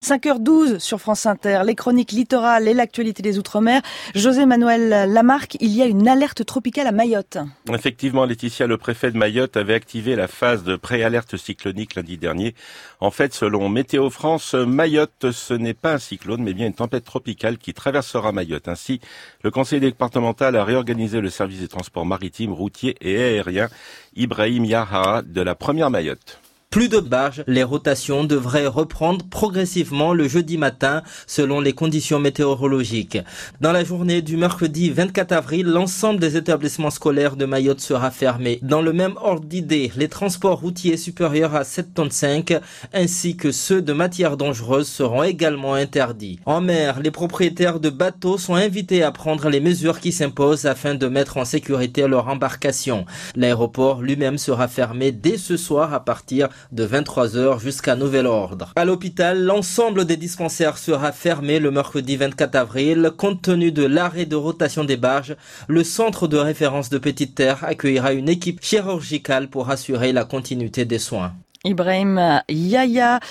5h12 sur France Inter, les chroniques littorales et l'actualité des Outre-mer. José Manuel Lamarque, il y a une alerte tropicale à Mayotte. Effectivement, Laetitia, le préfet de Mayotte avait activé la phase de préalerte cyclonique lundi dernier. En fait, selon Météo France, Mayotte, ce n'est pas un cyclone, mais bien une tempête tropicale qui traversera Mayotte. Ainsi, le conseil départemental a réorganisé le service des transports maritimes, routiers et aériens Ibrahim Yahara de la première Mayotte. Plus de barges, les rotations devraient reprendre progressivement le jeudi matin selon les conditions météorologiques. Dans la journée du mercredi 24 avril, l'ensemble des établissements scolaires de Mayotte sera fermé. Dans le même ordre d'idée, les transports routiers supérieurs à 7,5 tonnes ainsi que ceux de matières dangereuses seront également interdits. En mer, les propriétaires de bateaux sont invités à prendre les mesures qui s'imposent afin de mettre en sécurité leur embarcation. L'aéroport lui-même sera fermé dès ce soir à partir de 23h jusqu'à nouvel ordre. À l'hôpital, l'ensemble des dispensaires sera fermé le mercredi 24 avril. Compte tenu de l'arrêt de rotation des barges, le centre de référence de Petite Terre accueillera une équipe chirurgicale pour assurer la continuité des soins. Ibrahim Yahya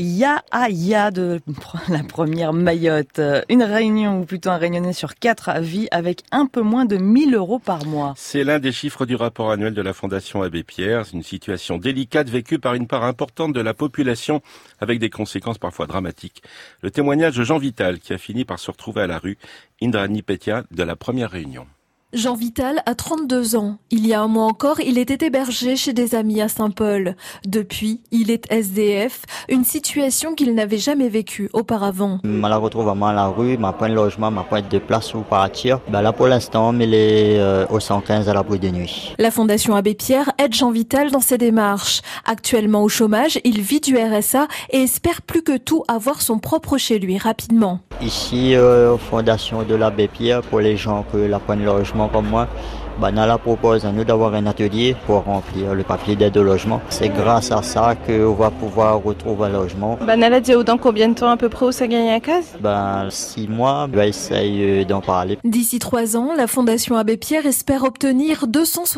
de la première Mayotte. Une réunion, ou plutôt un réunionnais sur 4 vit avec un peu moins de 1 000 € par mois. C'est l'un des chiffres du rapport annuel de la Fondation Abbé Pierre. Une situation délicate vécue par une part importante de la population avec des conséquences parfois dramatiques. Le témoignage de Jean Vital qui a fini par se retrouver à la rue, Indrani Petia de la première réunion. Jean Vital a 32 ans. Il y a un mois encore, il était hébergé chez des amis à Saint-Paul. Depuis, il est SDF, une situation qu'il n'avait jamais vécue auparavant. Je me retrouve à la rue, je prends un logement, je prends des places pour partir. Là, pour l'instant, il est au 115 à l'abri de nuit. La Fondation Abbé Pierre aide Jean Vital dans ses démarches. Actuellement au chômage, il vit du RSA et espère plus que tout avoir son propre chez lui rapidement. Ici, Fondation de l'Abbé Pierre, pour les gens qui prennent logement comme moi, Nala propose à nous d'avoir un atelier pour remplir le papier d'aide au logement. C'est grâce à ça qu'on va pouvoir retrouver un logement. Nala dit dans combien de temps à peu près où ça gagne à case 6 mois, essaye d'en parler. D'ici 3 ans, la Fondation Abbé Pierre espère obtenir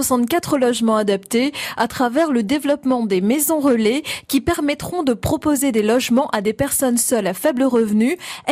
264 logements adaptés à travers le développement des maisons relais qui permettront de proposer des logements à des personnes seules à faible revenu,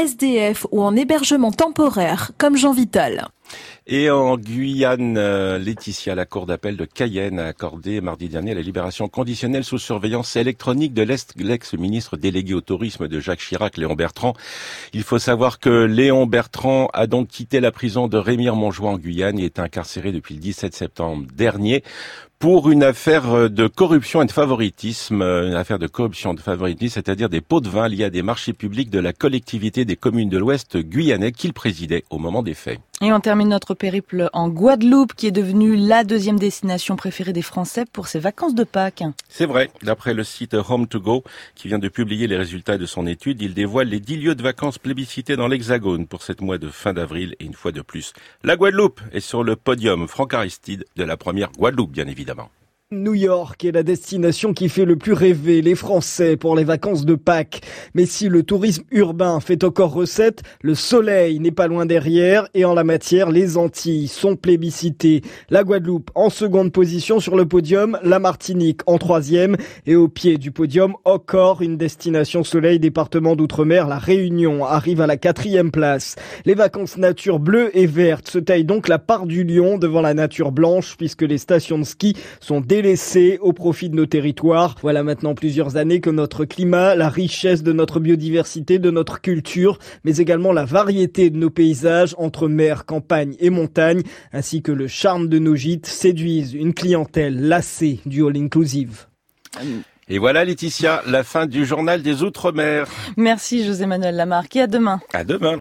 SDF ou en hébergement temporaire, comme Jean Vital. Et en Guyane, Laetitia, la cour d'appel de Cayenne a accordé mardi dernier la libération conditionnelle sous surveillance électronique de l'ex-ministre délégué au tourisme de Jacques Chirac, Léon Bertrand. Il faut savoir que Léon Bertrand a donc quitté la prison de Rémire-Montjoie en Guyane et est incarcéré depuis le 17 septembre dernier pour une affaire de corruption et de favoritisme, c'est-à-dire des pots de vin liés à des marchés publics de la collectivité des communes de l'Ouest guyanais qu'il présidait au moment des faits. Et on termine notre périple en Guadeloupe, qui est devenue la 2e destination préférée des Français pour ses vacances de Pâques. C'est vrai. D'après le site Home2Go, qui vient de publier les résultats de son étude, il dévoile les 10 lieux de vacances plébiscités dans l'Hexagone pour cette mois de fin d'avril et une fois de plus. La Guadeloupe est sur le podium. Franck Aristide de la première Guadeloupe, bien évidemment. New York est la destination qui fait le plus rêver les Français pour les vacances de Pâques. Mais si le tourisme urbain fait encore recette, le soleil n'est pas loin derrière et en la matière, les Antilles sont plébiscitées. La Guadeloupe en seconde position sur le podium, la Martinique en 3e et au pied du podium, encore une destination soleil département d'outre-mer, la Réunion arrive à la 4e place. Les vacances nature bleue et verte se taillent donc la part du lion devant la nature blanche puisque les stations de ski sont délaissés au profit de nos territoires. Voilà maintenant plusieurs années que notre climat, la richesse de notre biodiversité, de notre culture, mais également la variété de nos paysages entre mer, campagne et montagne, ainsi que le charme de nos gîtes séduisent une clientèle lassée du all-inclusive. Et voilà Laetitia, la fin du journal des Outre-mer. Merci José Manuel Lamarque et à demain. À demain.